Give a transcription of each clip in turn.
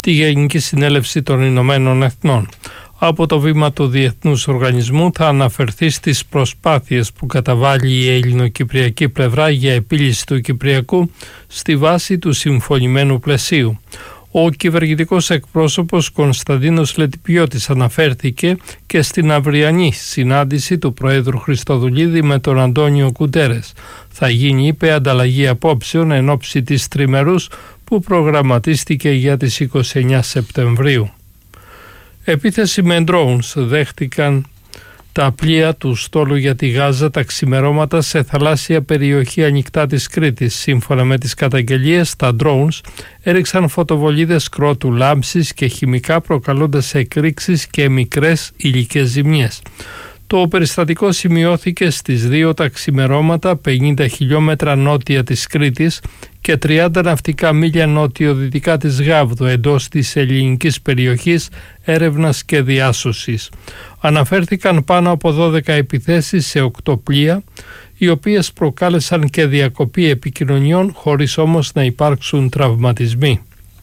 τη Γενική Συνέλευση των Ηνωμένων Εθνών. Από το βήμα του Διεθνούς Οργανισμού θα αναφερθεί στις προσπάθειες που καταβάλει η ελληνοκυπριακή πλευρά για επίλυση του Κυπριακού στη βάση του συμφωνημένου πλαισίου. Ο κυβερνητικός εκπρόσωπος Κωνσταντίνος Λετυπιώτης αναφέρθηκε και στην αυριανή συνάντηση του Προέδρου Χριστοδουλίδη με τον Αντώνιο Κουτέρες. Θα γίνει, είπε, ανταλλαγή απόψεων εν ώψη της τριμερούς που προγραμματίστηκε για τις 29 Σεπτεμβρίου. Επίθεση με drones δέχτηκαν τα πλοία του στόλου για τη Γάζα τα ξημερώματα σε θαλάσσια περιοχή ανοιχτά της Κρήτης. Σύμφωνα με τις καταγγελίες, τα drones έριξαν φωτοβολίδες κρότου λάμψης και χημικά, προκαλώντας εκρήξεις και μικρές υλικές ζημιές. Το περιστατικό σημειώθηκε στις 2 τα ξημερώματα 50 χιλιόμετρα νότια της Κρήτης και 30 ναυτικά μίλια νότιο-δυτικά της Γάβδου, εντός της ελληνικής περιοχής έρευνας και διάσωσης. Αναφέρθηκαν πάνω από 12 επιθέσεις σε 8 πλοία, οι οποίες προκάλεσαν και διακοπή επικοινωνιών, χωρίς όμως να υπάρξουν τραυματισμοί.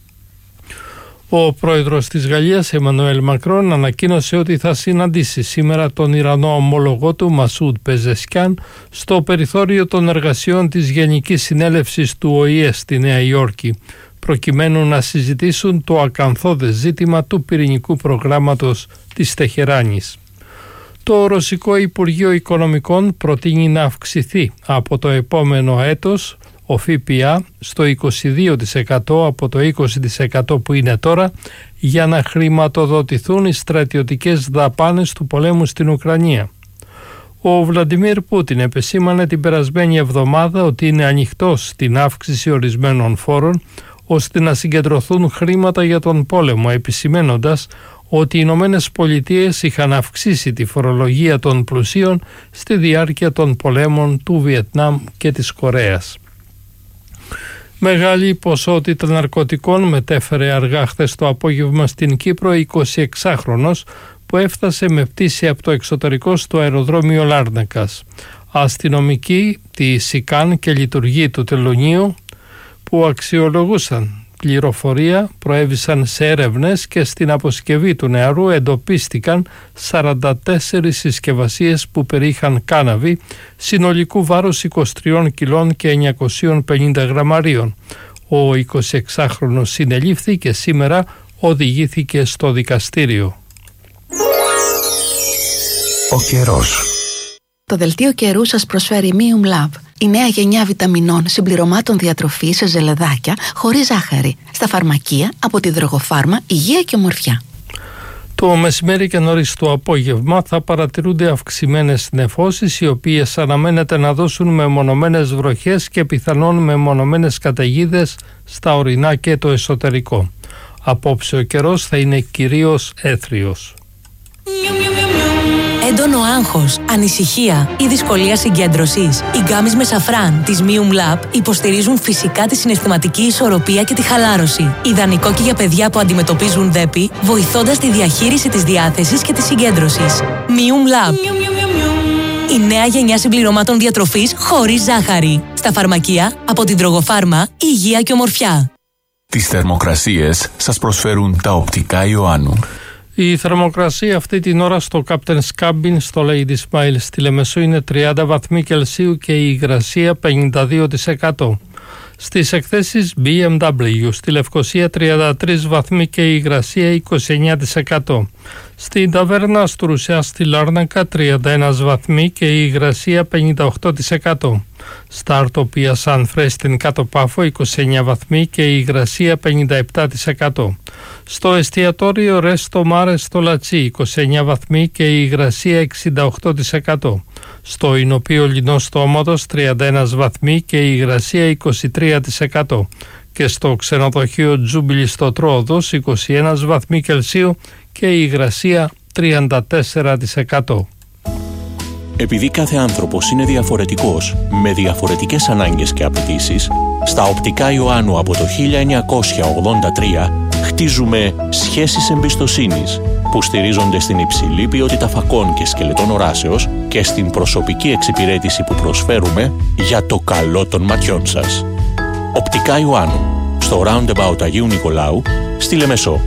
Ο πρόεδρος της Γαλλίας, Εμμανουέλ Μακρόν, ανακοίνωσε ότι θα συναντήσει σήμερα τον Ιρανό ομόλογό του, Μασούντ Πεζεσκιάν, στο περιθώριο των εργασιών της Γενικής Συνέλευσης του ΟΗΕ στη Νέα Υόρκη, προκειμένου να συζητήσουν το ακανθώδες ζήτημα του πυρηνικού προγράμματος της Τεχεράνης. Το Ρωσικό Υπουργείο Οικονομικών προτείνει να αυξηθεί από το επόμενο έτος ο ΦΠΑ στο 22% από το 20% που είναι τώρα, για να χρηματοδοτηθούν οι στρατιωτικές δαπάνες του πολέμου στην Ουκρανία. Ο Βλαντιμίρ Πούτιν επεσήμανε την περασμένη εβδομάδα ότι είναι ανοιχτός στην αύξηση ορισμένων φόρων ώστε να συγκεντρωθούν χρήματα για τον πόλεμο, επισημένοντας ότι οι Ηνωμένες Πολιτείες είχαν αυξήσει τη φορολογία των πλουσίων στη διάρκεια των πολέμων του Βιετνάμ και της Κορέας. Μεγάλη ποσότητα ναρκωτικών μετέφερε αργά χθες το απόγευμα στην Κύπρο 26χρονος που έφτασε με πτήση από το εξωτερικό στο αεροδρόμιο Λάρνακας. Αστυνομικοί της ΣΥΚΑΝ και λειτουργοί του τελωνείου που αξιολογούσαν πληροφορία προέβησαν σε έρευνες και στην αποσκευή του νεαρού εντοπίστηκαν 44 συσκευασίες που περιείχαν κάναβη συνολικού βάρους 23 κιλών και 950 γραμμαρίων. Ο 26χρονος συνελήφθη και σήμερα οδηγήθηκε στο δικαστήριο. Ο καιρός. Το δελτίο καιρού σας προσφέρει Mium Lab, η νέα γενιά βιταμινών συμπληρωμάτων διατροφής σε ζελεδάκια χωρίς ζάχαρη, στα φαρμακεία από τη Δρογοφάρμα Υγεία και Ομορφιά. Το μεσημέρι και νωρίς το απόγευμα θα παρατηρούνται αυξημένες νεφώσεις, οι οποίες αναμένεται να δώσουν μεμονωμένες βροχές και πιθανόν μεμονωμένες καταιγίδες στα ορεινά και το εσωτερικό. Απόψε ο καιρός θα είναι κυρίως έθριος. Έντονο άγχος, ανησυχία ή δυσκολία συγκέντρωσης. Οι γκάμεις με σαφράν της Mium Lab υποστηρίζουν φυσικά τη συναισθηματική ισορροπία και τη χαλάρωση. Ιδανικό και για παιδιά που αντιμετωπίζουν δέπη, βοηθώντας τη διαχείριση της διάθεσης και της συγκέντρωσης. Mium Lab. Η νέα γενιά συμπληρωμάτων διατροφής χωρίς ζάχαρη. Στα φαρμακεία από την Δρογοφάρμα Υγεία και Ομορφιά. Τις θερμοκρασίες σας προσφέρουν τα οπτικά Ιωάννου. Η θερμοκρασία αυτή την ώρα στο Captain's Cabin στο Lady Smile στη Λεμεσό είναι 30 βαθμοί Κελσίου και η υγρασία 52%. Στις εκθέσεις BMW στη Λευκοσία 33 βαθμοί και η υγρασία 29%. Στην ταβέρνα Αστρουσιά στη Λάρνακα 31 βαθμοί και η υγρασία 58%. Στα Αρτοπία Σαν Φρέ στην Κάτω Πάφο 29 βαθμοί και η υγρασία 57%. Στο εστιατόριο Ρέστο Μάρε στο Λατσί 29 βαθμοί και η υγρασία 68%. Στο Ινοπείο Λινό Στόματος 31 βαθμοί και η υγρασία 23%. Και στο ξενοδοχείο Τζούμπιλι στο Τρόδος 21 βαθμοί Κελσίου και η υγρασία 34%. Επειδή κάθε άνθρωπος είναι διαφορετικός, με διαφορετικές ανάγκες και απαιτήσεις, στα οπτικά Ιωάννου από το 1983 χτίζουμε σχέσεις εμπιστοσύνης που στηρίζονται στην υψηλή ποιότητα φακών και σκελετών οράσεως και στην προσωπική εξυπηρέτηση που προσφέρουμε για το καλό των ματιών σας. Οπτικά Ιωάννου, στο Roundabout Αγίου Νικολάου, στη Λεμεσό.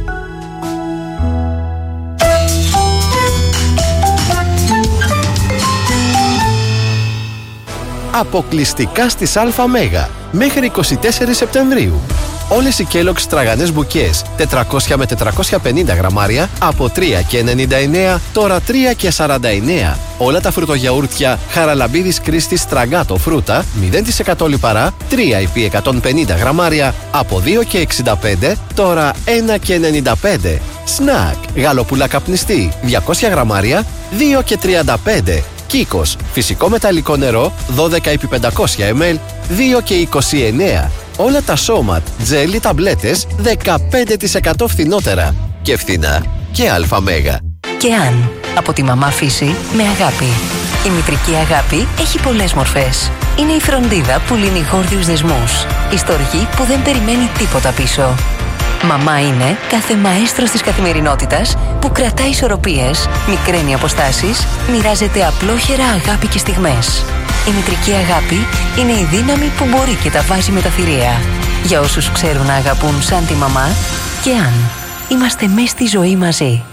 Αποκλειστικά στις ΑΜ μέχρι 24 Σεπτεμβρίου. Όλες οι Kellogg's τραγανές μπουκές 400 με 450 γραμμάρια από 3,99 τώρα 3,49. Όλα τα φρουτογιαούρτια Χαραλαμπίδης Κρίστης Στραγκάτο φρούτα 0% λιπαρά 3 επί 150 γραμμάρια από 2,65 τώρα 1,95. Σνακ γαλοπούλα καπνιστή 200 γραμμάρια 2,35. Κίκος φυσικό μεταλλικό νερό 12 επί 500 ml 2,29. Όλα τα σώματ, τζέλι, ταμπλέτες 15% φθηνότερα. Και φθηνά και αλφα-μέγα. Και αν, από τη μαμά φύση με αγάπη. Η μητρική αγάπη έχει πολλές μορφές. Είναι η φροντίδα που λύνει γόρδιους δεσμούς. Η στοργή που δεν περιμένει τίποτα πίσω. Μαμά είναι κάθε μαέστρος της καθημερινότητας που κρατάει ισορροπίες, μικραίνει αποστάσεις, μοιράζεται απλόχερα αγάπη και στιγμές. Η μητρική αγάπη είναι η δύναμη που μπορεί και τα βάζει με τα θηρία. Για όσους ξέρουν να αγαπούν σαν τη μαμά και αν είμαστε μες στη ζωή μαζί.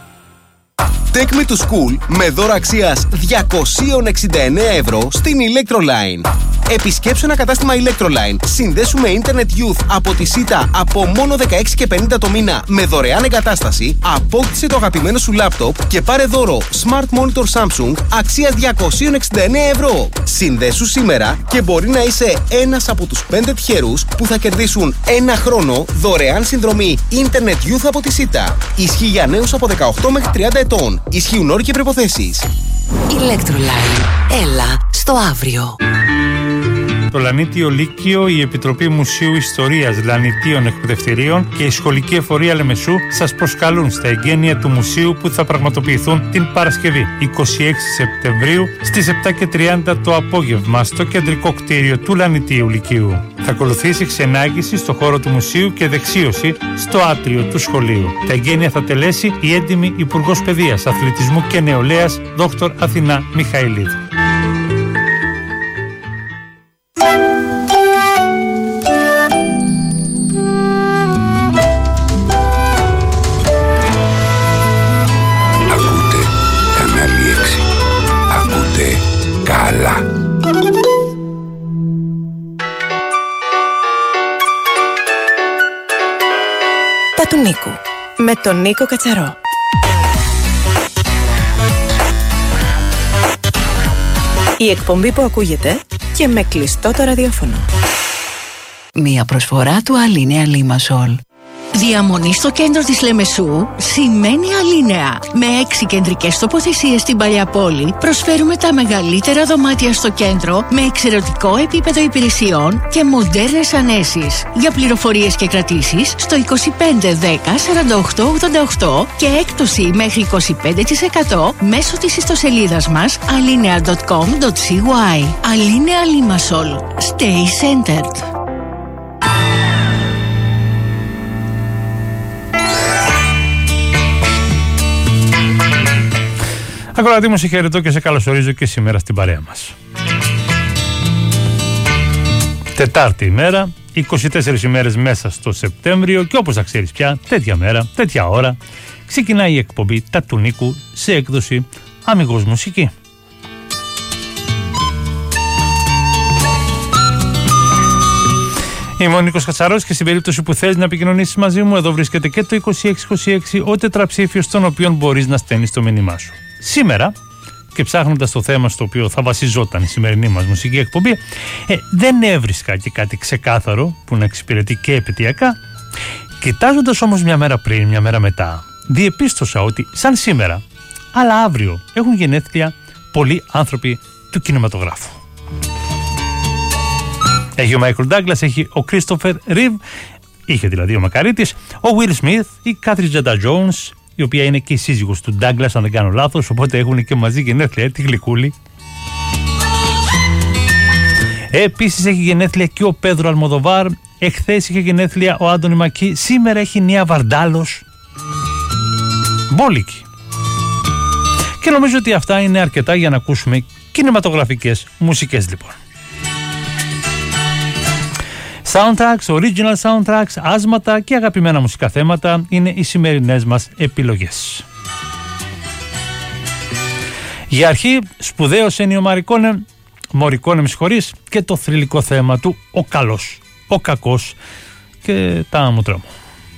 Take me to school με δώρο αξίας 269 ευρώ στην Electroline. Επισκέψου ένα κατάστημα Electroline. Συνδέσου με Internet Youth από τη ΣΥΤΑ από μόνο 16,50 το μήνα με δωρεάν εγκατάσταση. Απόκτησε το αγαπημένο σου λάπτοπ και πάρε δώρο Smart Monitor Samsung αξίας 269 ευρώ. Συνδέσου σήμερα και μπορεί να είσαι ένας από τους 5 τυχερούς που θα κερδίσουν ένα χρόνο δωρεάν συνδρομή Internet Youth από τη ΣΥΤΑ. Ισχύει για νέους από 18 μέχρι 30 ετών. Ισχύουν όροι και προϋποθέσεις. Electroline. Έλα στο αύριο. Το Λανίτιο Λύκειο, η Επιτροπή Μουσείου Ιστορίας Λανιτίων Εκπαιδευτηρίων και η Σχολική Εφορία Λεμεσού σας προσκαλούν στα εγγένεια του μουσείου που θα πραγματοποιηθούν την Παρασκευή 26 Σεπτεμβρίου στις 7:30 το απόγευμα στο κεντρικό κτίριο του Λανιτίου Λυκείου. Θα ακολουθήσει ξενάγηση στο χώρο του μουσείου και δεξίωση στο άτριο του σχολείου. Τα εγγένεια θα τελέσει η έντιμη Υπουργός Παιδείας, Αθλητισμού και Νεολαίας Δ. Αθηνά Μιχαηλίδου. Καλά. Τα του Νίκου με τον Νίκο Κατσαρό. Η εκπομπή που ακούγεται και με κλειστό το ραδιόφωνο. Μία προσφορά του Αλίνεα Λίμασολ. Διαμονή στο κέντρο της Λεμεσού σημαίνει Αλίνεα. Με 6 κεντρικές τοποθεσίες στην παλιά πόλη προσφέρουμε τα μεγαλύτερα δωμάτια στο κέντρο με εξαιρετικό επίπεδο υπηρεσιών και μοντέρνες ανέσεις. Για πληροφορίες και κρατήσεις στο 25 10 48 88 και έκπτωση μέχρι 25% μέσω της ιστοσελίδας μας alinea.com.cy. Αλίνεα Λίμασολ. Stay centered. Ακροατή μου, σε χαιρετώ και σε καλωσορίζω και σήμερα στην παρέα μας. Τετάρτη ημέρα, 24 ημέρες μέσα στο Σεπτέμβριο και όπως θα ξέρεις πια, τέτοια μέρα, τέτοια ώρα, ξεκινάει η εκπομπή Τα του Νίκου σε έκδοση Αμιγώς Μουσική. Είμαι ο Νίκος Κατσαρός και στην περίπτωση που θέλεις να επικοινωνήσεις μαζί μου, εδώ βρίσκεται και το 2626, ο τετραψήφιος στον οποίο μπορείς να στέλνεις το μήνυμά σου. Σήμερα, και ψάχνοντας το θέμα στο οποίο θα βασιζόταν η σημερινή μας μουσική εκπομπή, δεν έβρισκα και κάτι ξεκάθαρο που να εξυπηρετεί και επαιτειακά. Κοιτάζοντας όμως μια μέρα πριν, μια μέρα μετά, διεπίστωσα ότι σαν σήμερα, αλλά αύριο, έχουν γενέθλια πολλοί άνθρωποι του κινηματογράφου. Έχει ο Μάικλ Ντάγκλας, έχει ο Κρίστοφερ Ρίβ, είχε δηλαδή ο Μακαρίτης, ο Βιλ Σμιθ, η Κάθριν Ζέτα-Τζόουνς, η οποία είναι και η σύζυγος του Ντάγκλας, αν δεν κάνω λάθος, οπότε έχουν και μαζί γενέθλια, τη γλυκούλη. Επίσης έχει γενέθλια και ο Πέδρο Αλμοδοβάρ, εχθές είχε γενέθλια ο Άντωνη Μακί, σήμερα έχει Νία Βαρντάλος. Μπόλικη. Και νομίζω ότι αυτά είναι αρκετά για να ακούσουμε κινηματογραφικές μουσικές λοιπόν. Soundtracks, original soundtracks, άσματα και αγαπημένα μουσικά θέματα είναι οι σημερινές μας επιλογές. Για αρχή, σπουδαίος Ennio Morricone, με συγχωρείς, και το θρυλικό θέμα του «Ο καλός, ο κακός» και τα μούτρα μου.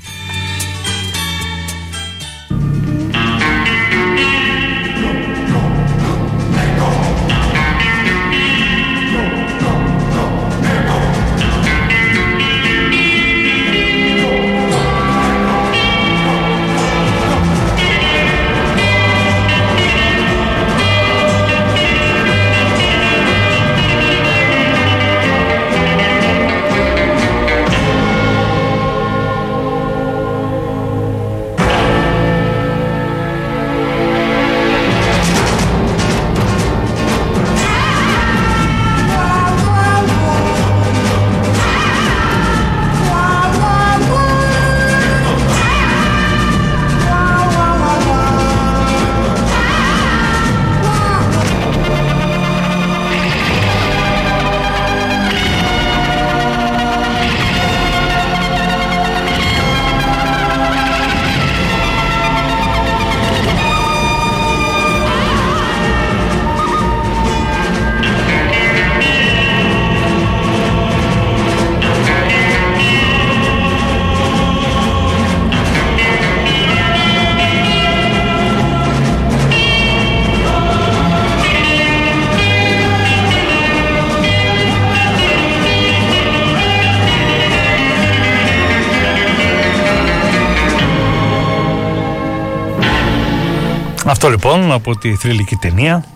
Αυτό λοιπόν από τη θρυλική ταινία.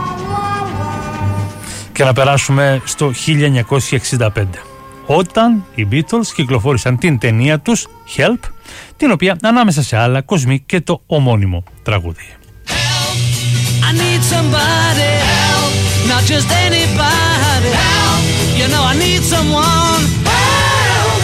Και να περάσουμε στο 1965, όταν οι Beatles κυκλοφόρησαν την ταινία τους Help, την οποία ανάμεσα σε άλλα κοσμεί και το ομώνυμο τραγούδι. Help, I need somebody help, not just anybody help, you know I need someone help.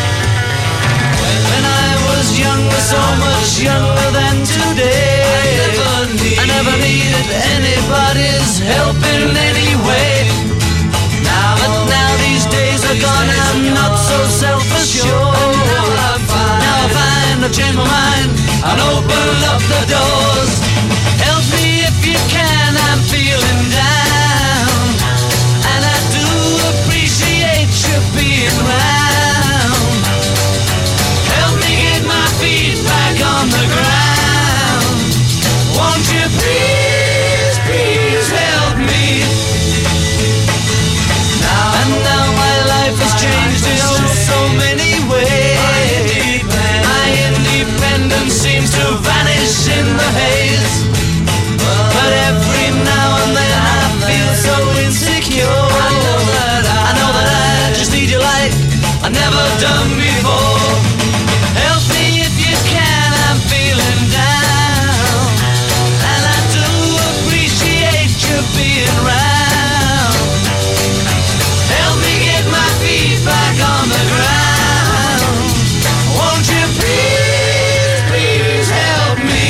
When I was younger, so much younger than today, I never needed anybody's help in any way. But now these days are gone, I'm not so self-assured. Now I find I've changed my mind and open up the doors. Help me if you can, I'm feeling down, and I do appreciate you being round. Help me get my feet back on the ground. Won't you please, please help me? Now my life has changed in so many ways. My independence seems to vanish in the haze. But every now and then I feel so insecure. I know that I just need you like I've never done before. Help me if you can, I'm feeling down, and I do appreciate you being round. Help me get my feet back on the ground. Won't you please, please help me?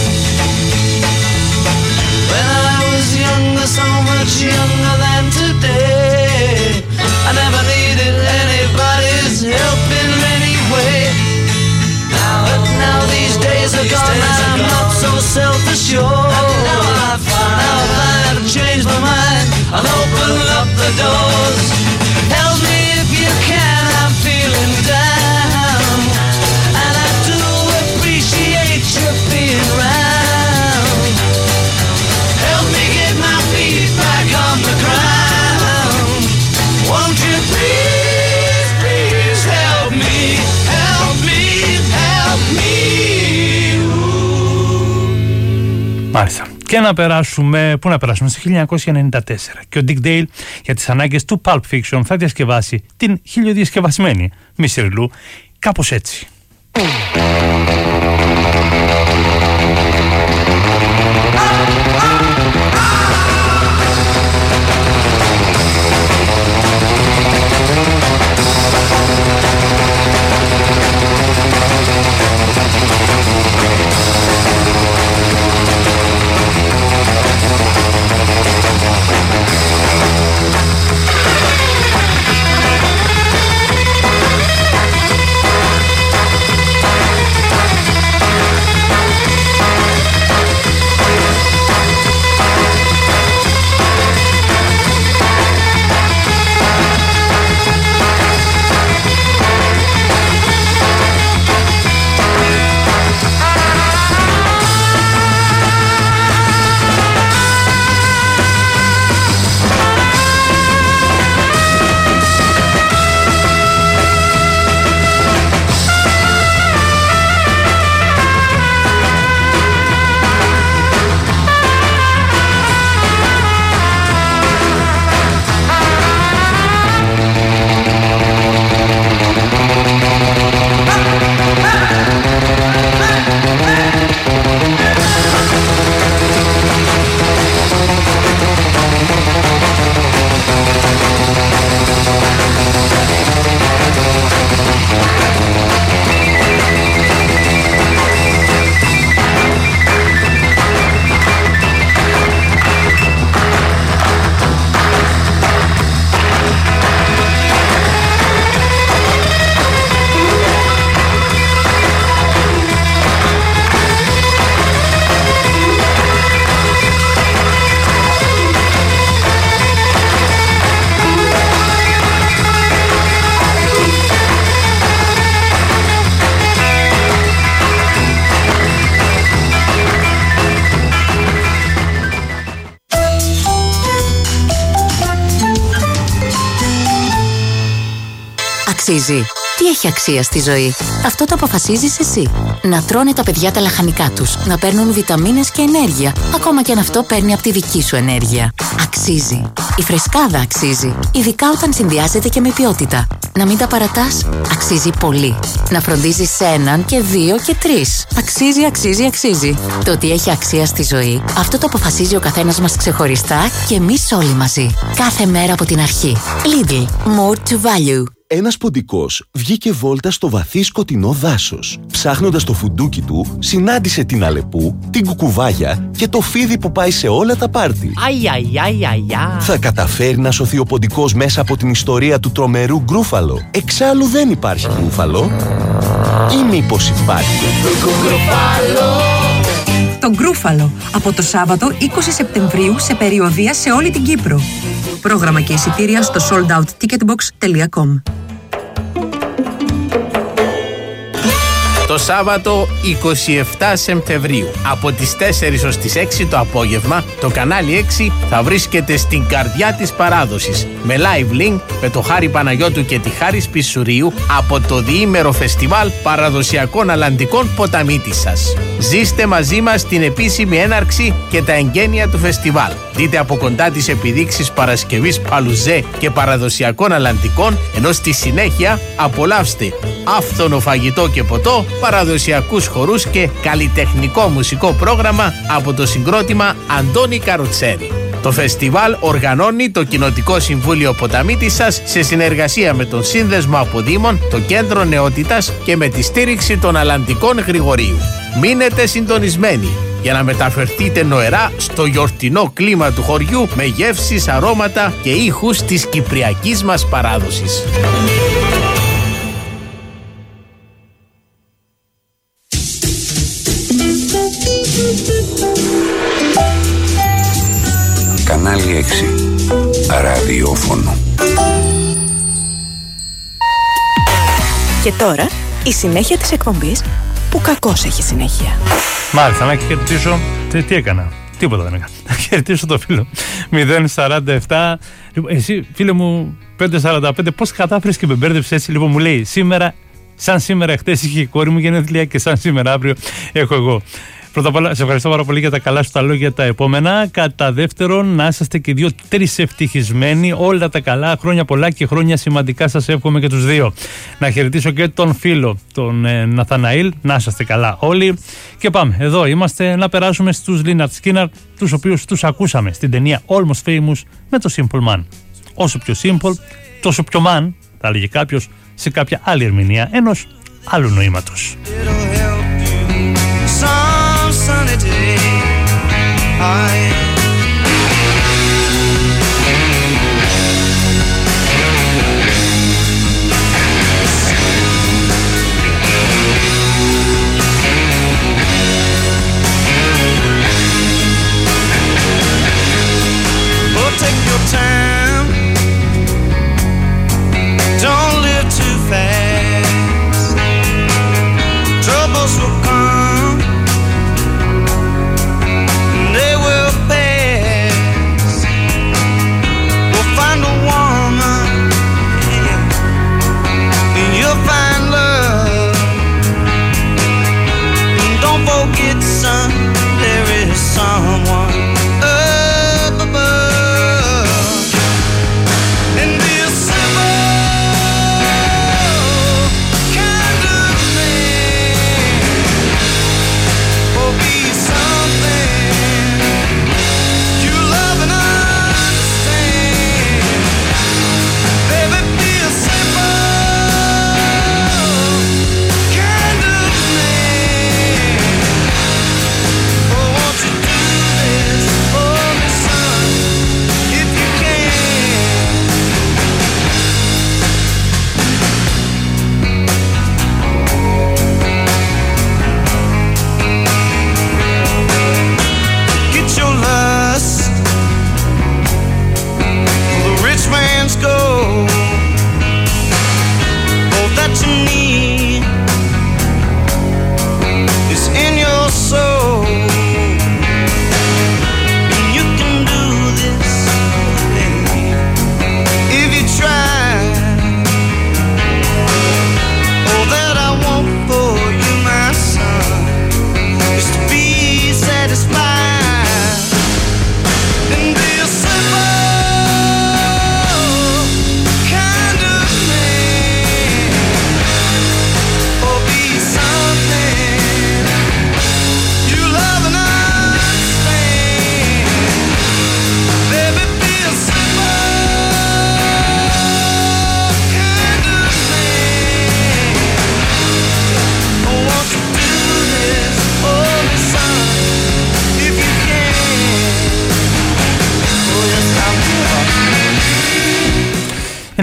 When I was younger, so much younger than today, I never needed anybody's help in any way. But now these days are gone, I'm not so self-assured. Now I find I've changed my mind and open up the doors. Help me if you can, I'm feeling down, and I do appreciate you being round. Help me get my feet back on the ground. Won't you please, please help me, help me, help me. Μάλιστα. Και να περάσουμε, πού να περάσουμε, στο 1994. Και ο Dick Dale για τις ανάγκες του Pulp Fiction θα διασκευάσει την χιλιοδιασκευασμένη Misery Lou κάπως έτσι. Help αξίζει. Τι έχει αξία στη ζωή? Αυτό το αποφασίζεις εσύ. Να τρώνε τα παιδιά τα λαχανικά τους, να παίρνουν βιταμίνες και ενέργεια, ακόμα και αν αυτό παίρνει από τη δική σου ενέργεια. Αξίζει. Η φρεσκάδα αξίζει, ειδικά όταν συνδυάζεται και με ποιότητα. Να μην τα παρατάς, αξίζει πολύ. Να φροντίζεις έναν και δύο και τρεις. Αξίζει, αξίζει, αξίζει. Το ότι έχει αξία στη ζωή, αυτό το αποφασίζει ο καθένας μας ξεχωριστά και εμείς όλοι μαζί. Κάθε μέρα από την αρχή. Lidl. More to value. Ένας ποντικός βγήκε βόλτα στο βαθύ σκοτεινό δάσος. Ψάχνοντας το φουντούκι του, συνάντησε την Αλεπού, την Κουκουβάγια και το φίδι που πάει σε όλα τα πάρτι. Θα καταφέρει να σωθεί ο ποντικός μέσα από την ιστορία του τρομερού Γκρούφαλο? Εξάλλου δεν υπάρχει Γκρούφαλο. Ή μήπως υπάρχει? Το Γκρούφαλο, από το Σάββατο 20 Σεπτεμβρίου σε περιοδεία σε όλη την Κύπρο. Πρόγραμμα και εισιτήρια στο soldoutticketbox.com. Το Σάββατο 27 Σεπτεμβρίου από τις 4 ως τις 6 το απόγευμα το κανάλι 6 θα βρίσκεται στην καρδιά της παράδοσης με live link με το Χάρη Παναγιώτου και τη Χάρη Σπισουρίου από το διήμερο φεστιβάλ παραδοσιακών αλλαντικών Ποταμίτισσας. Ζήστε μαζί μας την επίσημη έναρξη και τα εγγένεια του φεστιβάλ. Δείτε από κοντά τις επιδείξεις Παρασκευής Παλουζέ και παραδοσιακών αλλαντικών, ενώ στη συνέχεια απολαύστε άφθονο φαγητό και ποτό, παραδοσιακούς χορούς και καλλιτεχνικό μουσικό πρόγραμμα από το συγκρότημα Αντώνη Καροτσέρη. Το φεστιβάλ οργανώνει το Κοινοτικό Συμβούλιο Ποταμίτισσας σε συνεργασία με τον Σύνδεσμο Αποδήμων, το Κέντρο Νεότητας και με τη στήριξη των Αλλαντικών Γρηγορίου. Μείνετε συντονισμένοι για να μεταφερθείτε νοερά στο γιορτινό κλίμα του χωριού με γεύσεις, αρώματα και ήχους της κυπριακής μας παράδοσης. Κανάλι 6. Ραδιόφωνο. Και τώρα η συνέχεια της εκπομπής που κακώς έχει συνέχεια. Μάλιστα, να χαιρετήσω. Τι έκανα? Τίποτα δεν έκανα. Να χαιρετήσω το φίλο 047. Λοιπόν, εσύ, φίλε μου 545, πώς κατάφερες και με μπέρδεψες έτσι? Λοιπόν, μου λέει σήμερα, σαν σήμερα, χτες είχε η κόρη μου γενέθλια και σαν σήμερα αύριο έχω εγώ. Πρώτα απ' όλα, σε ευχαριστώ πάρα πολύ για τα καλά σου τα λόγια τα επόμενα. Κατά δεύτερον, να είσαστε και 2-3 ευτυχισμένοι. Όλα τα καλά, χρόνια πολλά και χρόνια σημαντικά σας εύχομαι και τους δύο. Να χαιρετήσω και τον φίλο, τον Ναθαναήλ. Να είσαστε καλά όλοι. Και πάμε, εδώ είμαστε να περάσουμε στους Lynyrd Skynyrd, τους οποίους τους ακούσαμε στην ταινία Almost Famous με το Simple Man. Όσο πιο simple, τόσο πιο man, θα έλεγε κάποιος, σε κάποια άλλη ερμηνεία ενός άλλου νοήματος. Sunny day, oh, take your time, don't live too fast. Trouble's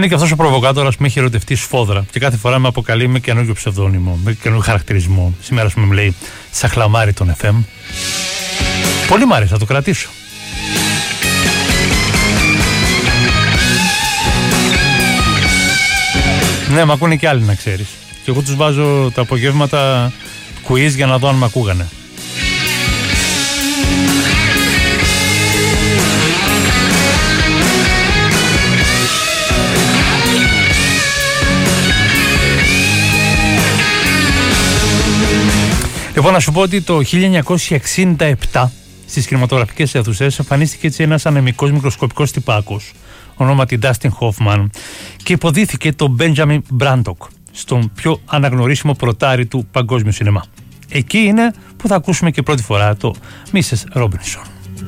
Είναι και αυτός ο προβοκάτορας που με έχει ερωτευτεί σφόδρα και κάθε φορά με αποκαλεί με καινούργιο ψευδόνυμο, με καινούργιο χαρακτηρισμό. Σήμερα, ας πούμε, μου λέει Σαχλαμάρι τον FM. Πολύ μ' άρεσε, θα το κρατήσω. Ναι, μ' ακούνε και άλλοι, να ξέρεις. Και εγώ τους βάζω τα απογεύματα quiz για να δω αν μ' ακούγανε. Λοιπόν, να σου πω ότι το 1967 στις κινηματογραφικές αίθουσες εμφανίστηκε έτσι ένας ανεμικός μικροσκοπικός τυπάκος ονόματι Dustin Hoffman και υποδίθηκε τον Benjamin Braddock στον πιο αναγνωρίσιμο πρωτάρι του παγκόσμιου σινεμά. Εκεί είναι που θα ακούσουμε και πρώτη φορά το Mrs. Robinson.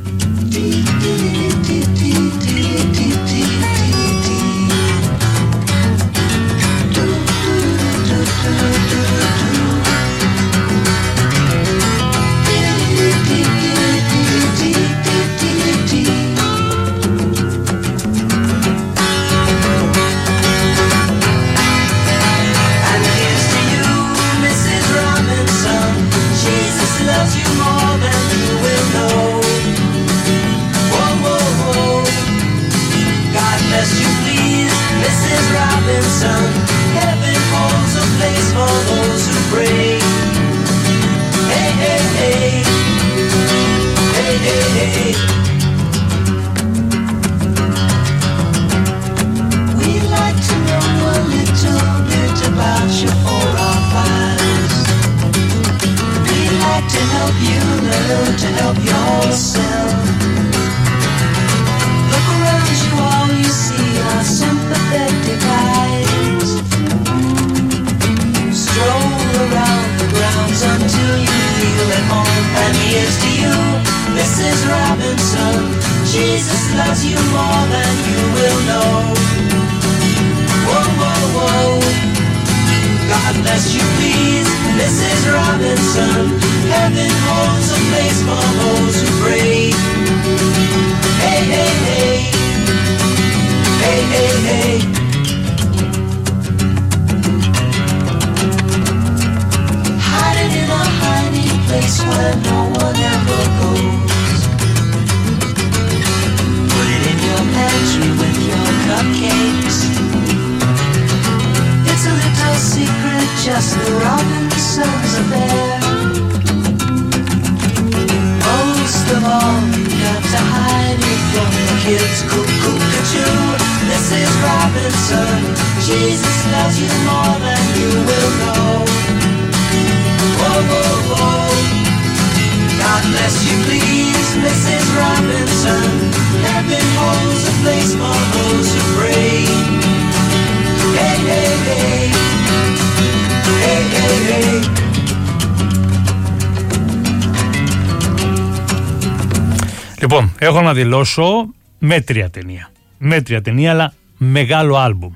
Λοιπόν, έχω να δηλώσω μέτρια ταινία. Μέτρια ταινία, αλλά μεγάλο άλμπουμ.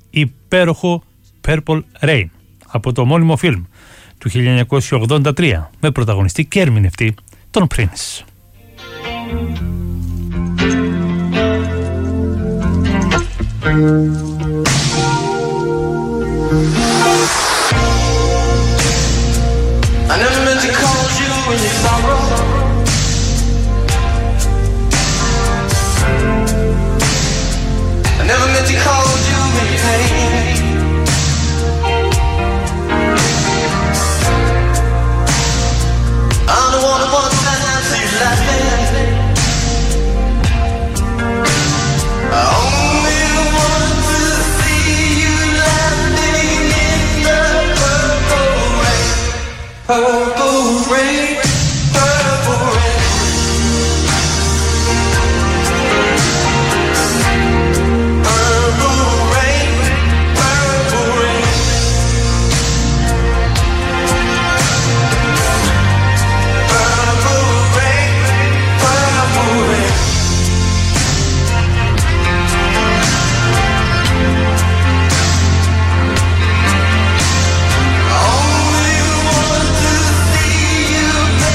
Υπέροχο Purple Rain από το ομώνυμο φιλμ του 1983 με πρωταγωνιστή και ερμηνευτή τον Prince. Oh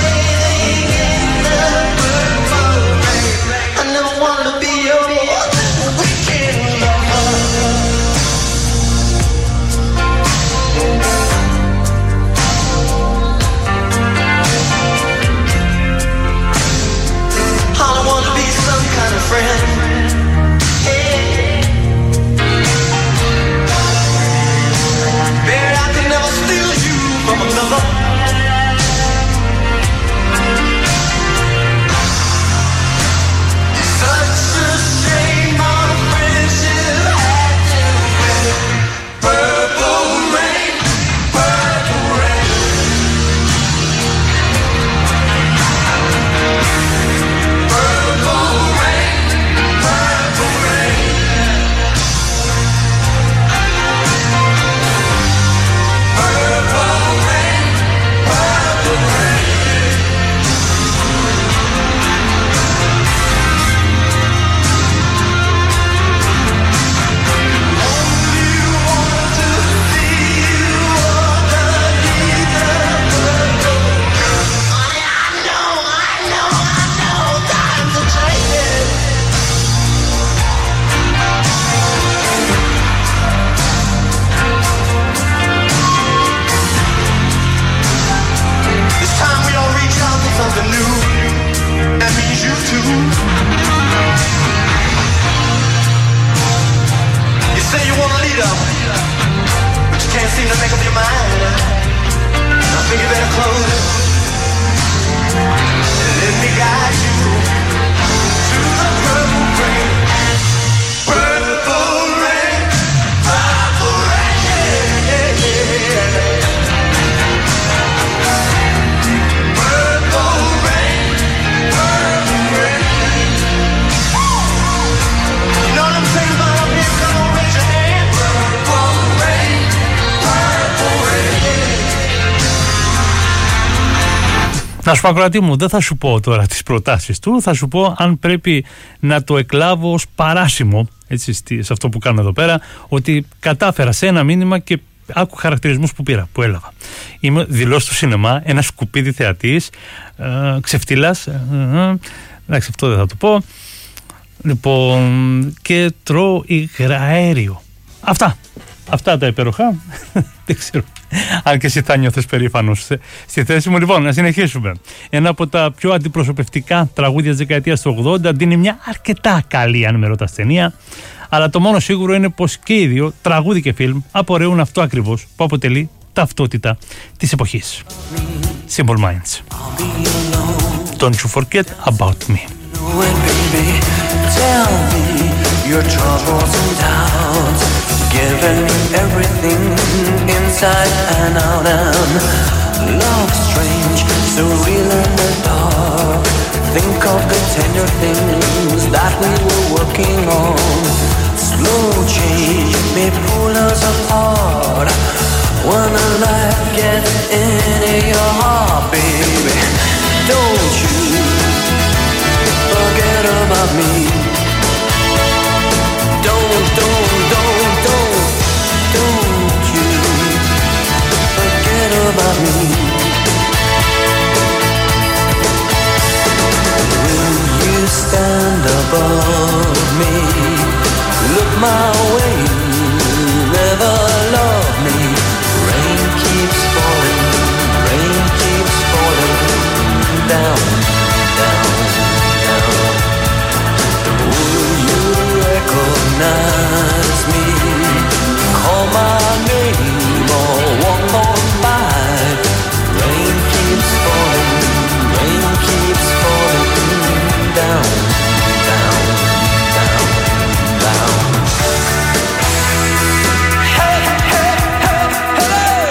Να σου πω, ακροατή μου, δεν θα σου πω τώρα τις προτάσεις του, θα σου πω αν πρέπει να το εκλάβω ως παράσημο, έτσι, σε αυτό που κάνω εδώ πέρα, ότι κατάφερα σε ένα μήνυμα και άκου χαρακτηρισμούς που έλαβα. Είμαι δηλώσει στο σινεμά, ένα σκουπίδι θεατής, ξεφτύλας, εντάξει, αυτό δεν θα το πω. Λοιπόν, και τρώω υγραέριο. Αυτά τα υπέροχα. Δεν ξέρω αν και εσύ θα νιώθεις περήφανος στη θέση μου. Λοιπόν, να συνεχίσουμε. Ένα από τα πιο αντιπροσωπευτικά τραγούδια της δεκαετίας του 80 δίνει μια αρκετά καλή, αν με ρωτάς, ταινία. Αλλά το μόνο σίγουρο είναι πως και οι δύο, τραγούδι και φιλμ, απορρέουν αυτό ακριβώς που αποτελεί ταυτότητα της εποχής. Simple Minds. Don't you forget about me. Tell me your troubles and doubts, giving me everything inside and out, and love strange, so real in the dark. Think of the tender things that we were working on. Slow change may pull us apart when a life gets into your heart, baby. Don't you forget about me. Don't you forget about me. Will you stand above me? Look my way, never love me. Rain keeps falling down. Recognize me, call my name or walk on by. Rain keeps falling down. Hey, hey, hey, hey.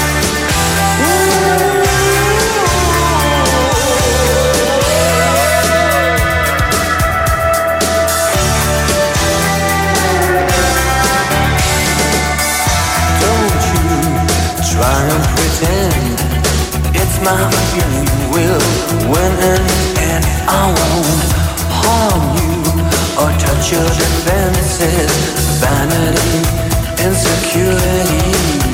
Try and pretend it's my will win in the end. I won't harm you or touch your defenses. Vanity, insecurity.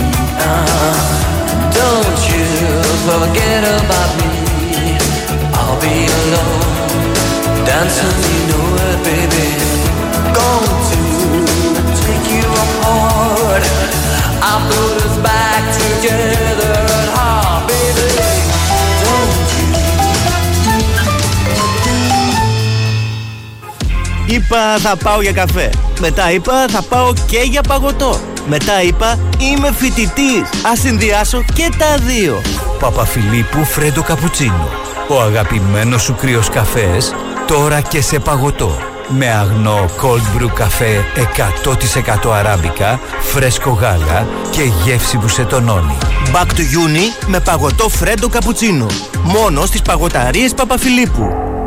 Don't you forget about me. I'll be alone, dancing, you know it, baby. Going to take you apart. I put us back together at heart, baby. Don't you? Είπα θα πάω για καφέ. Μετά είπα θα πάω και για παγωτό. Μετά είπα είμαι φοιτητής. Ας συνδυάσω και τα δύο. Παπαφιλίππου Φρέντο Καπουτσίνο. Ο αγαπημένος σου κρύος καφές τώρα και σε παγωτό. Με αγνό cold brew καφέ 100% αράμπικα, φρέσκο γάλα και γεύση που σε τονώνει. Back to uni με παγωτό Φρέντο Καπουτσίνο. Μόνο στις παγωταρίες Παπαφιλίππου.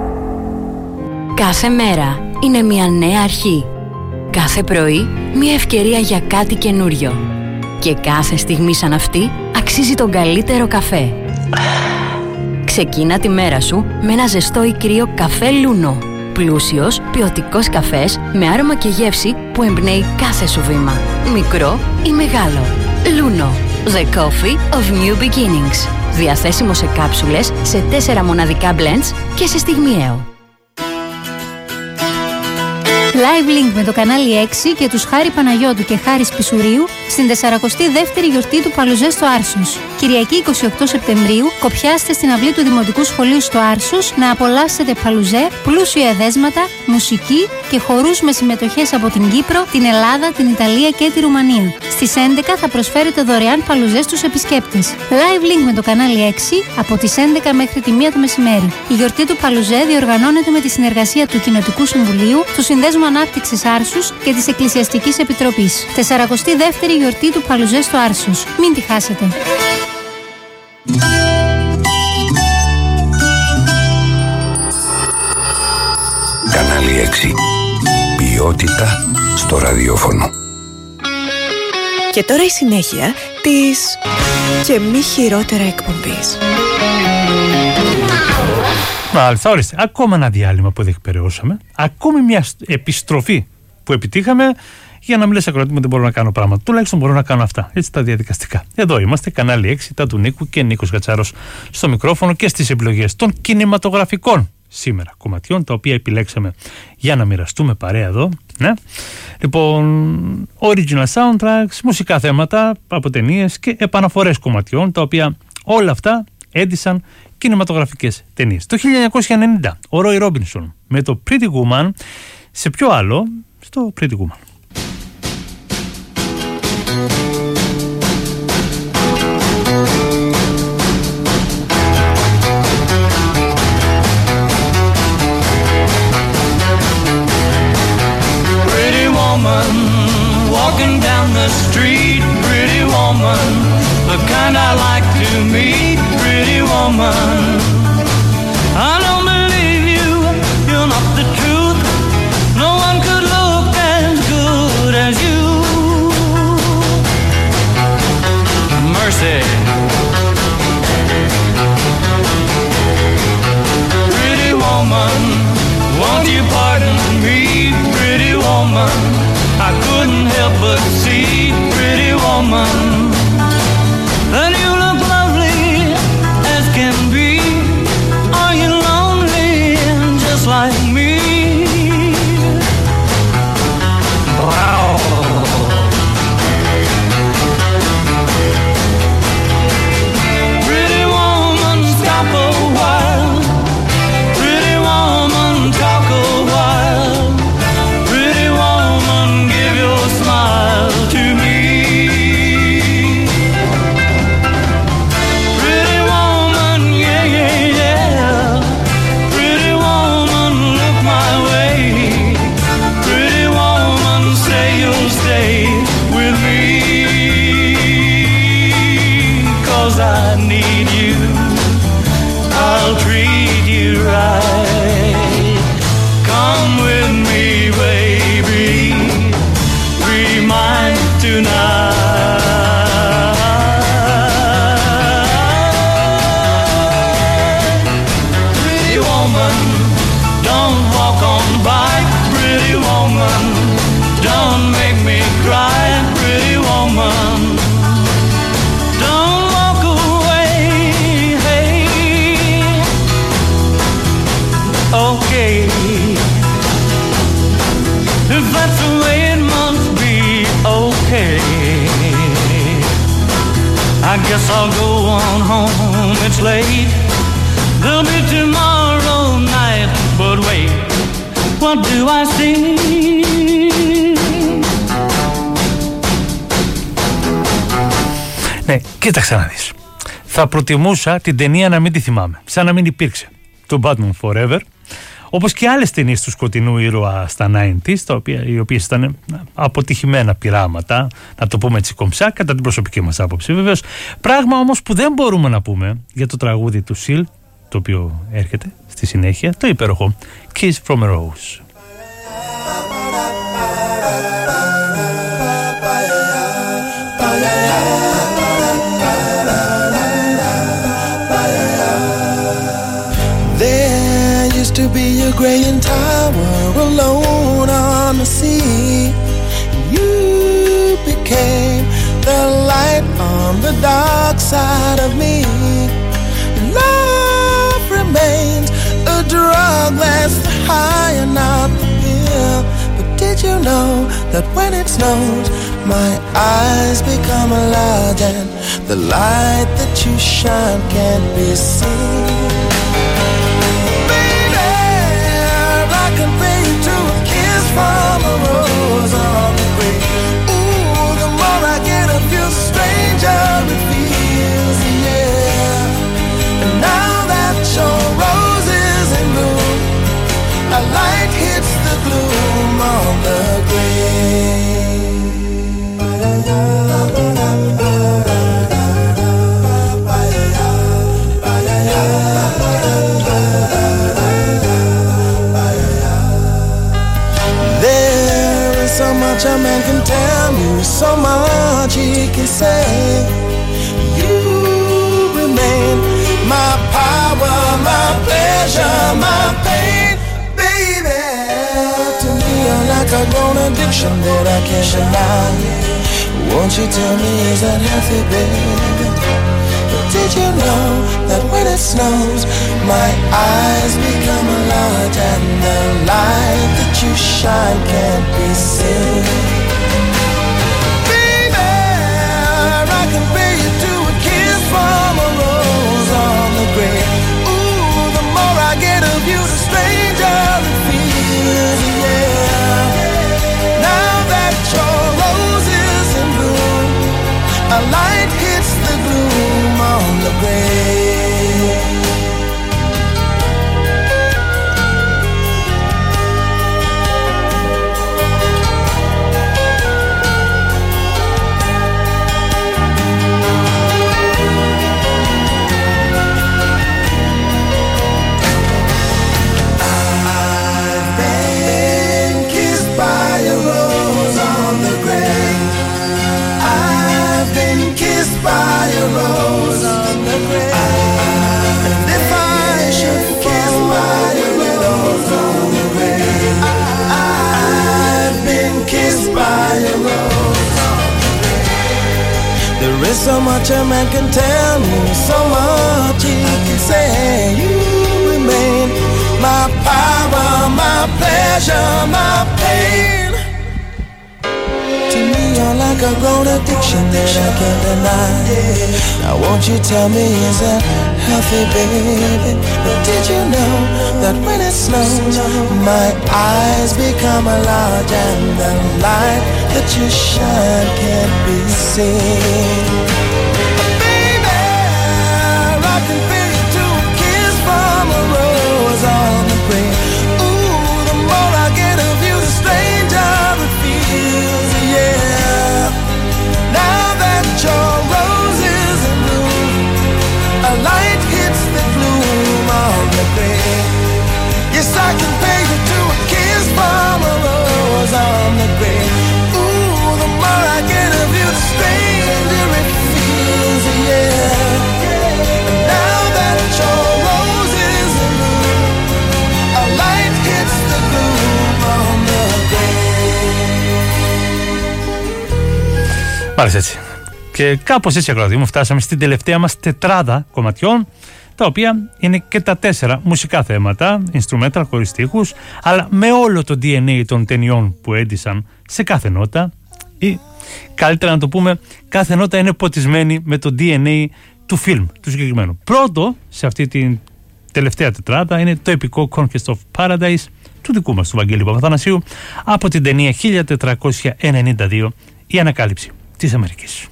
Κάθε μέρα είναι μια νέα αρχή. Κάθε πρωί μια ευκαιρία για κάτι καινούριο. Και κάθε στιγμή σαν αυτή αξίζει τον καλύτερο καφέ. Ξεκίνα τη μέρα σου με ένα ζεστό ή κρύο καφέ Λούνο. Πλούσιος, ποιοτικός καφές με άρωμα και γεύση που εμπνέει κάθε σου βήμα. Μικρό ή μεγάλο. Λούνο. The coffee of new beginnings. Διαθέσιμο σε κάψουλες, σε 4 μοναδικά blends και σε στιγμιαίο. Live Link με το κανάλι 6 και τους Χάρη Παναγιώτου και Χάρης Πισουρίου στην 42η γιορτή του Παλουζέ στο Άρσος. Κυριακή 28 Σεπτεμβρίου κοπιάστε στην αυλή του Δημοτικού Σχολείου στο Άρσος να απολαύσετε παλουζέ, πλούσια εδέσματα, μουσική και χορούς με συμμετοχές από την Κύπρο, την Ελλάδα, την Ιταλία και τη Ρουμανία. Στις 11 θα προσφέρετε δωρεάν παλουζέ στους επισκέπτες. Live Link με το κανάλι 6 από τις 11 μέχρι τη 1 το μεσημέρι. Η γιορτή του Παλουζέ διοργανώνεται με τη συνεργασία του Κοινοτικού Συμβουλίου, του Συνδέσμου Ανάπτυξης Άρσους και της Εκκλησιαστικής Επιτροπής. 42η γιορτή του Παλουζέ στο Άρσος. Μην τη χάσετε. Κανάλι 6. Ποιότητα στο ραδιόφωνο. Και τώρα η συνέχεια της και μη χειρότερα εκπομπής. Μάλιστα, ορίστε. Ακόμα ένα διάλειμμα που διεκπαιρεώσαμε. Ακόμη μια επιστροφή που επιτύχαμε. Για να μιλήσει ακροατή μου, δεν μπορώ να κάνω πράγματα. Τουλάχιστον μπορώ να κάνω αυτά. Έτσι τα διαδικαστικά. Εδώ είμαστε, κανάλι 6, τα του Νίκου και Νίκος Κατσάρος στο μικρόφωνο και στις επιλογές των κινηματογραφικών σήμερα κομματιών, τα οποία επιλέξαμε για να μοιραστούμε παρέα εδώ. Ναι. Λοιπόν, original soundtracks, μουσικά θέματα από ταινίες και επαναφορές κομματιών, τα οποία όλα αυτά έντυσαν κινηματογραφικές ταινίες. Το 1990, ο Roy Robinson με το Pretty Woman, σε ποιο άλλο, στο Pretty Woman. Walking down the street, pretty woman, the kind I like to meet, pretty woman. I don't believe you, you're not the truth. No one could look as good as you. Mercy. Pretty woman, won't you pardon me, pretty woman? I couldn't help but see, pretty woman, that you look lovely as can be. Are you lonely just like me? Wow. Pretty woman, stop a while. Pretty woman, talk a while. Pretty woman, give your smile to me. Pretty woman, yeah, yeah, yeah. Pretty woman, look my way. Pretty woman, say you'll stay with me. 'Cause I need you, I'll treat you right. Come with me, baby, be mine tonight. Pretty woman, don't walk on by, pretty woman, don't make me cry, pretty woman, don't walk away, hey, okay, if that's the way it must be, okay, I guess I'll go on home, it's late, there'll be tomorrow night, but wait, what do I see? Ναι, κοίταξε να δεις. Θα προτιμούσα την ταινία να μην τη θυμάμαι, σαν να μην υπήρξε. Το Batman Forever, όπως και άλλες ταινίες του σκοτεινού ήρωα στα 90s, οι οποίες ήταν αποτυχημένα πειράματα, να το πούμε έτσι κομψά, κατά την προσωπική μας άποψη βεβαίως. Πράγμα όμως που δεν μπορούμε να πούμε για το τραγούδι του Seal, το οποίο έρχεται στη συνέχεια, το υπέροχο Kiss from a Rose. To be a graying tower alone on the sea, you became the light on the dark side of me. Love remains a drug that's the high and not the pill. But did you know that when it snows, my eyes become large and the light that you shine can't be seen? Compared to a kiss from a rose on the grave. Ooh, the more I get of you, stranger it feels, yeah. And now that your rose is in bloom, a light hits the gloom on the grave. So much a man can tell me, so much he can say. You remain my power, my pleasure, a grown addiction that I can't deny. Won't you tell me, is that healthy, baby? But did you know that when it snows, my eyes become large and the light that you shine can't be seen? Baby, I can pay you to a kiss from a rose on the grave. Ooh, the more I get of you, the stranger it feels, yeah. Now that your rose is in bloom, a light hits the gloom on the grave. By a rose on the grave, and if I should kiss by a rose on the grave, I've been kissed by a rose on the grave. There is so much a man can tell me, so much he can say. You remain my power, my pleasure, my pain. To me, you're like a grown addiction that I can't deny. Now won't you tell me, is that healthy, baby? But did you know that when it snows, my eyes become large and the light that you shine can't be seen? Baby, I can feel you to a kiss from a rose on the grave. Ooh, the more I get of you, the stranger it feels, yeah. Now that your rose is in bloom, a light hits the gloom on the grave. Yes, I can pay you to a kiss from a rose on the grave. Ooh, the more I get of you, the stranger it feels, yeah. Now that your rose is in bloom, a light hits the gloom on the grave. Μάλιστα έτσι. Και κάπως έτσι, ακροατή μου, φτάσαμε στην τελευταία μας τετράδα κομματιών, τα οποία είναι και τα 4 μουσικά θέματα, instrumental χωρίς στίχους, αλλά με όλο το DNA των ταινιών που έντυσαν σε κάθε νότα, ή καλύτερα να το πούμε, κάθε νότα είναι ποτισμένη με το DNA του φιλμ, του συγκεκριμένου. Πρώτο σε αυτή την τελευταία τετράδα είναι το επικό Conquest of Paradise του δικού μας του Βαγγέλη Παπαθανασίου από την ταινία 1492, η Ανακάλυψη της Αμερικής.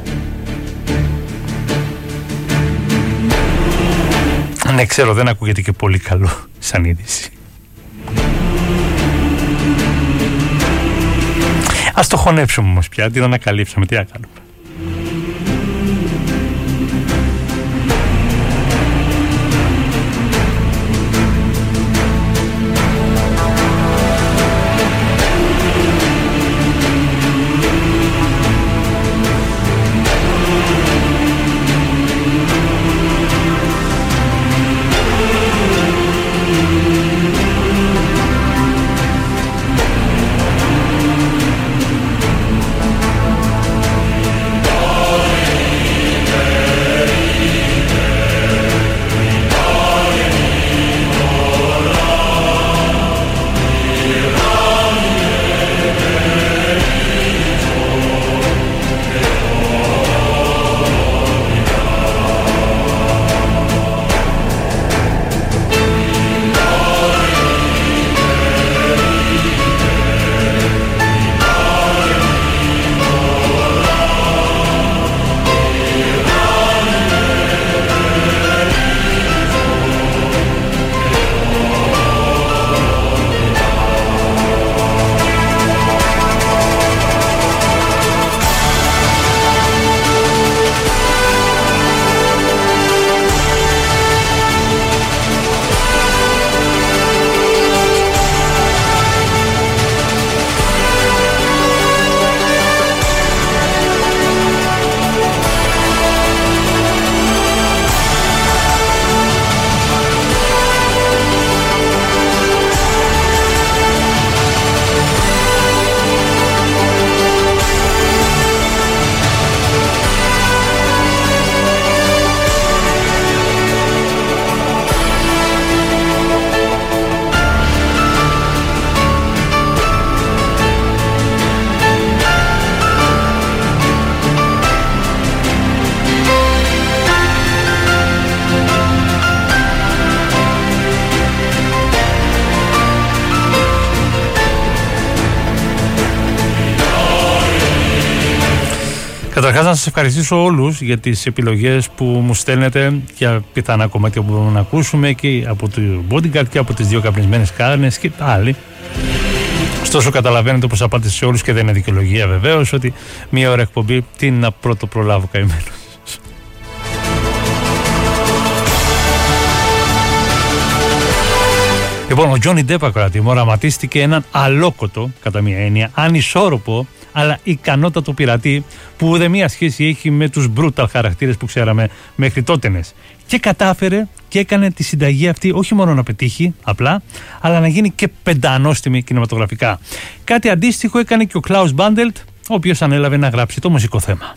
Ναι, ξέρω, δεν ακούγεται και πολύ καλό σαν είδηση. Ας το χωνέψουμε όμως πια, την ανακαλύψαμε, τι να κάνουμε. Καταρχάς να σας ευχαριστήσω όλους για τις επιλογές που μου στέλνετε για πιθανά κομμάτια που μπορούμε να ακούσουμε και από το Bodyguard και από τις δύο καπνισμένες κάρνες και άλλοι. Ωστόσο καταλαβαίνετε, όπως απάντησε σε όλους και δεν είναι δικαιολογία βεβαίως, ότι μία ώρα εκπομπή τι να πρώτο προλάβω καημένο. Λοιπόν, ο Τζόνι Ντεπ, ακροατή μου, οραματίστηκε έναν αλόκοτο, κατά μία έννοια, ανισόρροπο, αλλά ικανότατο πειρατή που ούτε μία σχέση έχει με τους brutal χαρακτήρες που ξέραμε μέχρι τότενες. Και κατάφερε και έκανε τη συνταγή αυτή όχι μόνο να πετύχει απλά, αλλά να γίνει και πεντανόστιμη κινηματογραφικά. Κάτι αντίστοιχο έκανε και ο Klaus Bandelt, ο οποίος ανέλαβε να γράψει το μουσικό θέμα.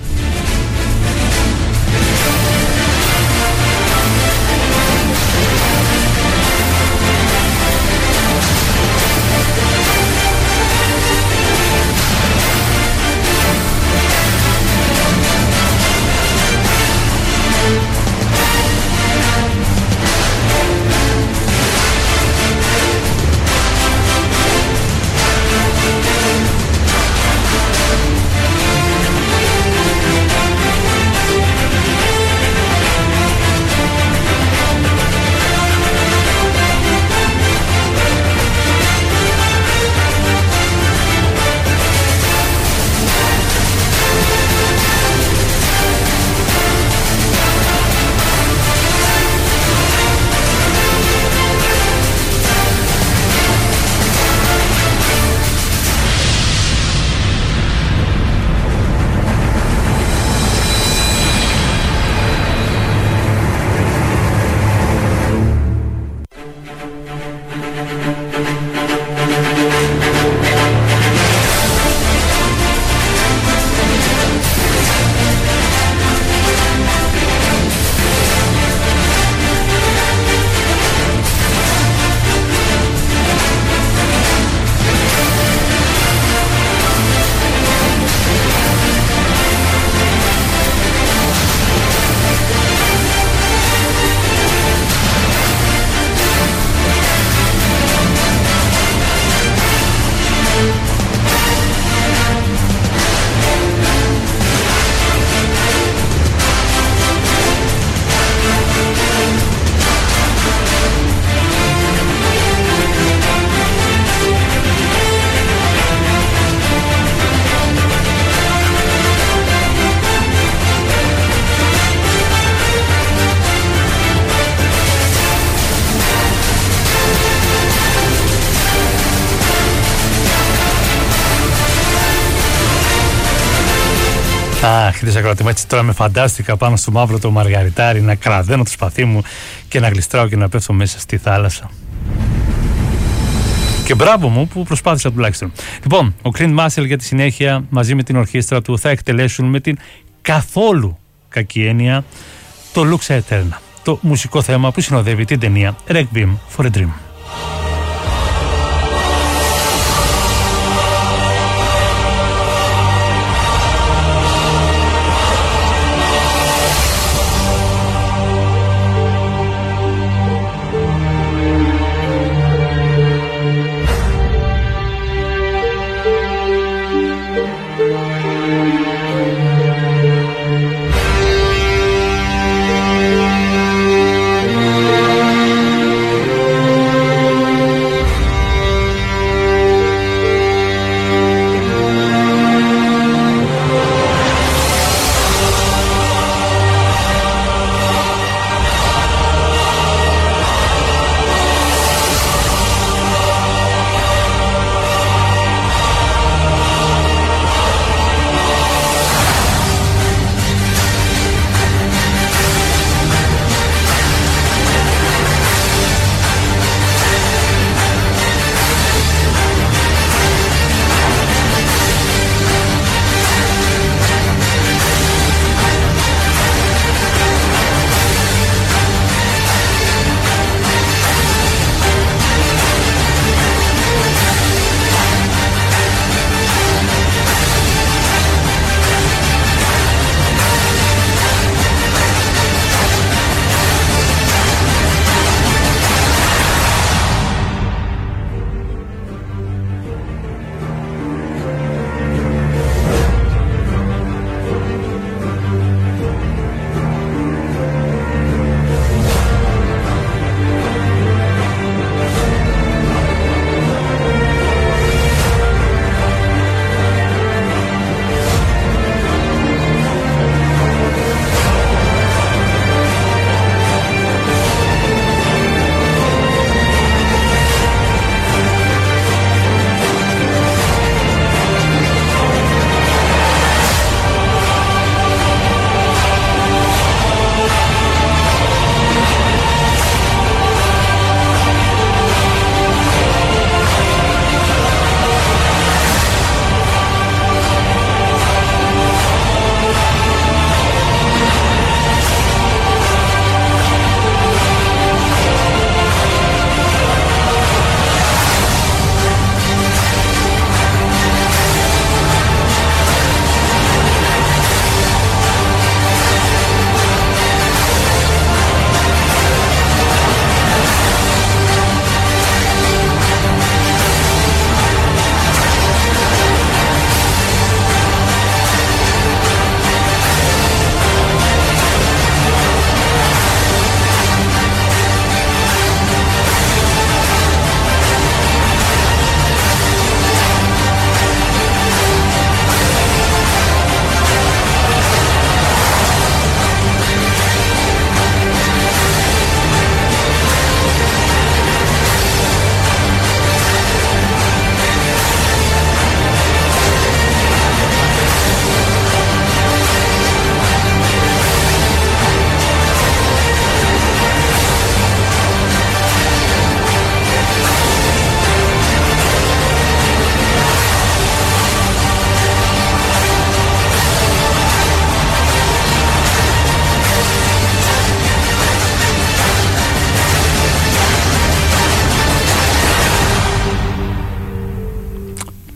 Αχ, κύριε Σακράτη, έτσι τώρα με φαντάστηκα πάνω στο μαύρο το μαργαριτάρι να κραδένω το σπαθί μου και να γλιστράω και να πέφτω μέσα στη θάλασσα. Και μπράβο μου που προσπάθησα τουλάχιστον. Λοιπόν, ο Clint Mansell για τη συνέχεια μαζί με την ορχήστρα του θα εκτελέσουν με την καθόλου κακή έννοια το Lux Aeterna, το μουσικό θέμα που συνοδεύει την ταινία Requiem for a Dream.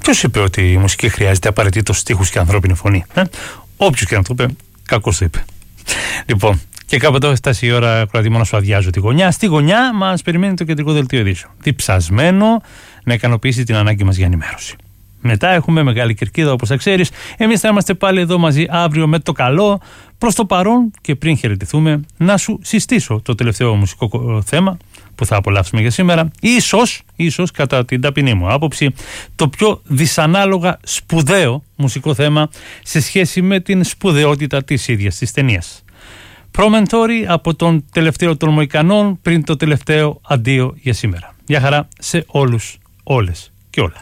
Ποιος είπε ότι η μουσική χρειάζεται απαραίτητος στίχους και ανθρώπινη φωνή? Όποιος και να το είπε, κακώς το είπε. Λοιπόν, και κάπου εδώ φτάσει η ώρα, κρατήμο, να σου αδειάζω τη γωνιά. Στη γωνιά μας περιμένει το κεντρικό δελτίο ειδήσεων, διψασμένο να ικανοποιήσει την ανάγκη μας για ενημέρωση. Μετά έχουμε μεγάλη κερκίδα, όπως θα ξέρεις. Εμείς θα είμαστε πάλι εδώ μαζί αύριο με το καλό. Προς το παρόν, και πριν χαιρετηθούμε, να σου συστήσω το τελευταίο μουσικό θέμα που θα απολαύσουμε για σήμερα. Ίσως κατά την ταπεινή μου άποψη, το πιο δυσανάλογα σπουδαίο μουσικό θέμα σε σχέση με την σπουδαιότητα της ίδιας της ταινίας. Promontory από τον τελευταίο των Μοϊκανών, πριν το τελευταίο αντίο για σήμερα. Γεια χαρά σε όλους, όλες και όλα.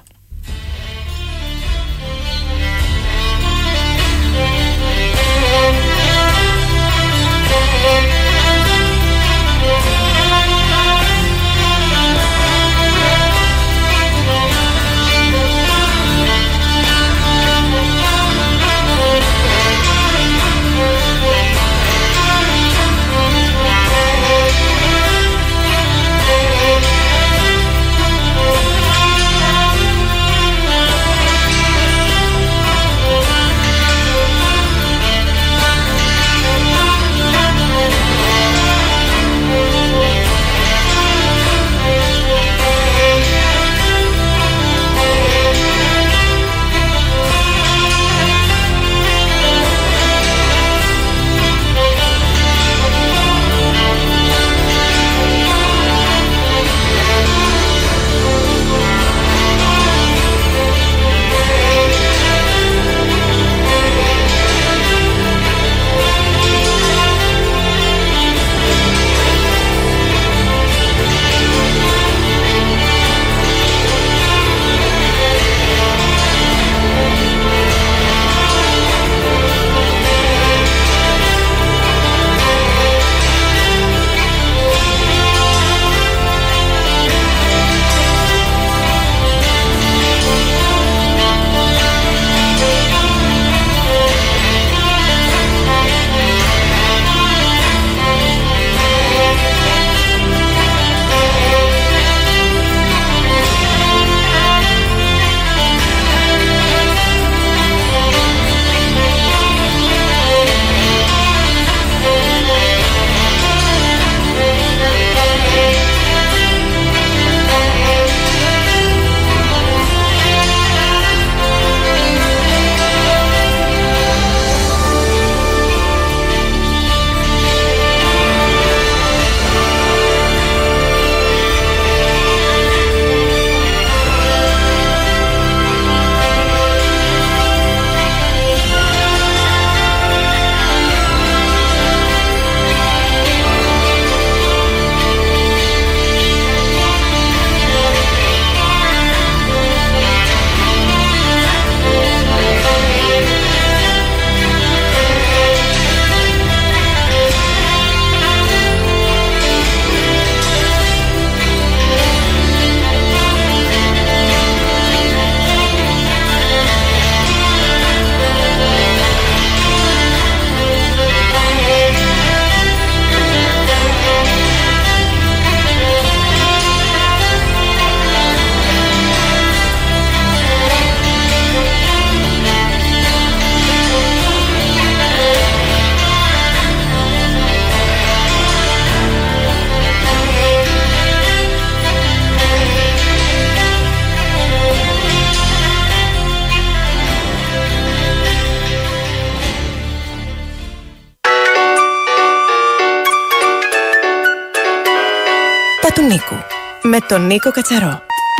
του Νίκου με τον Νίκο Κατσαρό.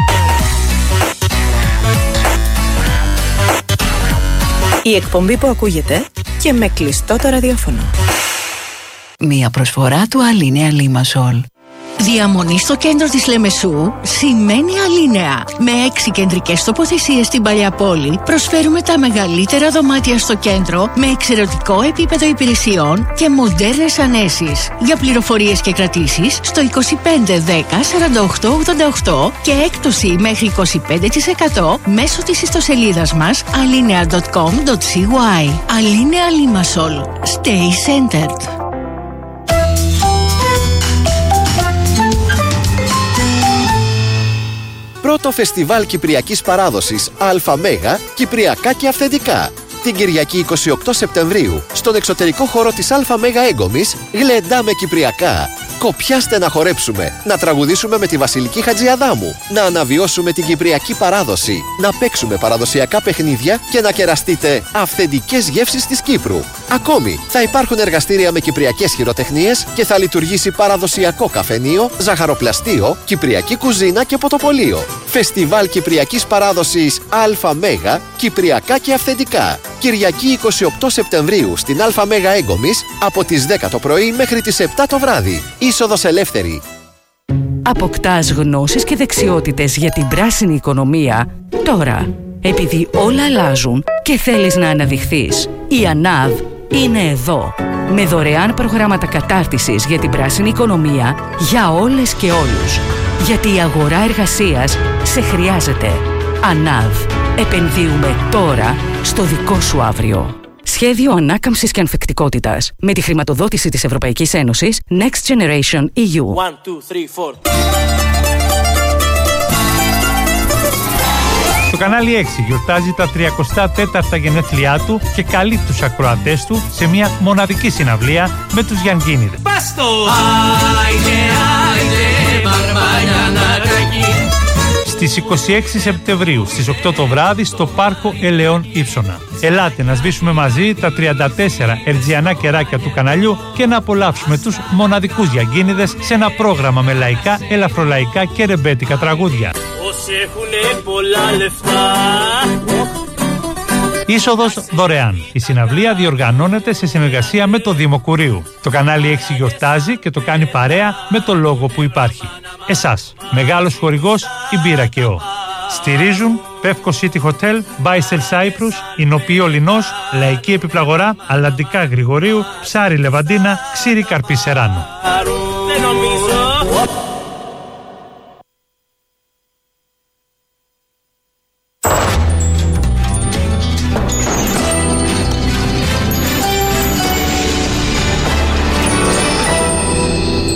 Η εκπομπή που ακούγεται και με κλειστό το ραδιόφωνο. Μία προσφορά του Αλίνεα Λίμασολ. Διαμονή στο κέντρο της Λεμεσού σημαίνει Αλίνεα. Με 6 κεντρικές τοποθεσίες στην παλιά πόλη προσφέρουμε τα μεγαλύτερα δωμάτια στο κέντρο με εξαιρετικό επίπεδο υπηρεσιών και μοντέρνες ανέσεις. Για πληροφορίες και κρατήσεις στο 2510 48 88 και έκπτωση μέχρι 25% μέσω της ιστοσελίδας μας alinea.com.cy. Αλίνεα Λίμασολ. Stay centered. Πρώτο φεστιβάλ Κυπριακής Παράδοσης ΑΜΕΓΑ Κυπριακά και Αυθεντικά. Την Κυριακή 28 Σεπτεμβρίου, στον εξωτερικό χώρο της ΑΜΕΓΑ Έγκομης, γλεντάμε κυπριακά. Κοπιάστε να χορέψουμε, να τραγουδήσουμε με τη Βασιλική Χατζιαδάμου, να αναβιώσουμε την Κυπριακή παράδοση, να παίξουμε παραδοσιακά παιχνίδια και να κεραστείτε αυθεντικές γεύσεις της Κύπρου. Ακόμη, θα υπάρχουν εργαστήρια με κυπριακές χειροτεχνίες και θα λειτουργήσει παραδοσιακό καφενείο, ζαχαροπλαστείο, κυπριακή κουζίνα και ποτοπολείο. Φεστιβάλ Κυπριακής Παράδοσης ΑΜΕΓΑ Κυπριακά και Αυθεντικά. Κυριακή 28 Σεπτεμβρίου στην ΑΜΕΓΑ Έγκομης από τις 10 το πρωί μέχρι τις 7 το βράδυ. Είσοδος ελεύθερη. Αποκτάς γνώσεις και δεξιότητες για την πράσινη οικονομία τώρα. Επειδή όλα αλλάζουν και θέλεις να αναδειχθείς, η ΑΝΑΔ είναι εδώ. Με δωρεάν προγράμματα κατάρτισης για την πράσινη οικονομία για όλες και όλους. Γιατί η αγορά εργασίας σε χρειάζεται. ΑΝΑΔ. Επενδύουμε τώρα στο δικό σου αύριο. Σχέδιο ανάκαμψης και ανθεκτικότητας. Με τη χρηματοδότηση της Ευρωπαϊκής Ένωσης Next Generation EU. 1, 2, 3, 4. Το κανάλι 6 γιορτάζει τα 34τα γενέθλιά του και καλεί τους ακροατές του σε μια μοναδική συναυλία με τους Γιανγκίνιδες. Στις 26 Σεπτεμβρίου στις 8 το βράδυ στο Πάρκο Ελαιών Ήψωνα. Ελάτε να σβήσουμε μαζί τα 34 ερτζιανά κεράκια του καναλιού και να απολαύσουμε τους μοναδικούς Γιανγκίνιδες σε ένα πρόγραμμα με λαϊκά, ελαφρολαϊκά και ρεμπέτικα τραγούδια. Όσοι έχουνε πολλά λεφτά. Είσοδος δωρεάν. Η συναυλία διοργανώνεται σε συνεργασία με το Δήμο Κουρίου. Το κανάλι 6 γιορτάζει και το κάνει παρέα με το λόγο που υπάρχει. Εσάς, μεγάλος χορηγός, η Μπύρα και ο. Στηρίζουν Πεύκο City Hotel, Μπάισελ Cyprus, Ινοποιείο Λινός, Λαϊκή Επιπλαγορά, Αλλαντικά Γρηγορίου, Ψάρι Λεβαντίνα, Ξύρι Καρπί Σεράνο.